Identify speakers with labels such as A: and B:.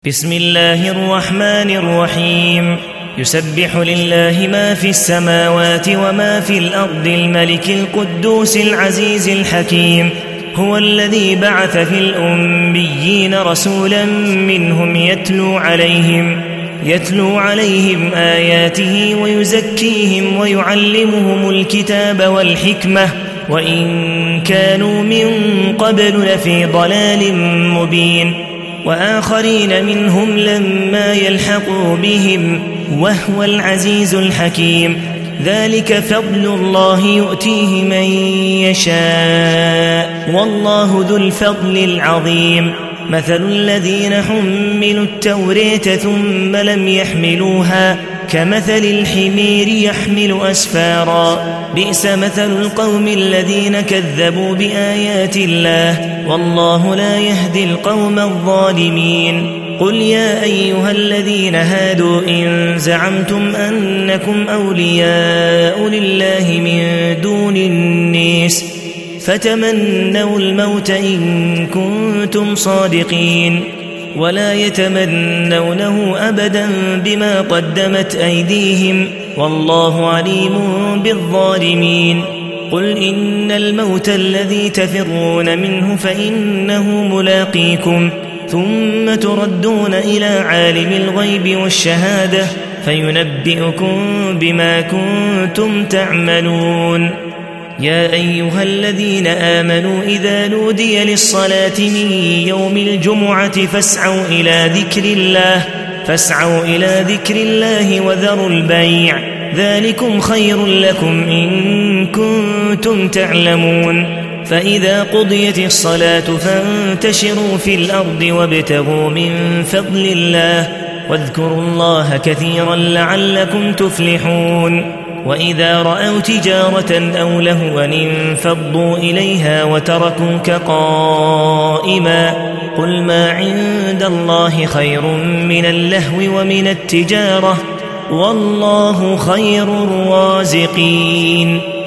A: بسم الله الرحمن الرحيم. يسبح لله ما في السماوات وما في الأرض الملك القدوس العزيز الحكيم. هو الذي بعث في الأميين رسولا منهم يتلو عليهم آياته ويزكيهم ويعلمهم الكتاب والحكمة وإن كانوا من قبل لفي ضلال مبين وآخرين منهم لما يلحقوا بهم وهو العزيز الحكيم. ذلك فضل الله يؤتيه من يشاء والله ذو الفضل العظيم. مثل الذين حملوا التوراة ثم لم يحملوها كمثل الحمير يحمل أسفارا بئس مثل القوم الذين كذبوا بآيات الله والله لا يهدي القوم الظالمين. قل يا أيها الذين هادوا إن زعمتم أنكم أولياء لله من دون الناس فتمنوا الموت إن كنتم صادقين ولا يتمنونه أبدا بما قدمت أيديهم والله عليم بالظالمين. قل إن الموت الذي تفرون منه فإنه ملاقيكم ثم تردون إلى عالم الغيب والشهادة فينبئكم بما كنتم تعملون. يا أيها الذين آمنوا إذا نودي للصلاة من يوم الجمعة فاسعوا إلى ذكر الله وذروا البيع ذلكم خير لكم إن كنتم تعلمون. فإذا قضيت الصلاة فانتشروا في الأرض وابتغوا من فضل الله واذكروا الله كثيرا لعلكم تفلحون. وإذا رأوا تجارة أو لهوا انفضوا إليها وتركوك قائما قل ما عند الله خير من اللهو ومن التجارة والله خير الرازقين.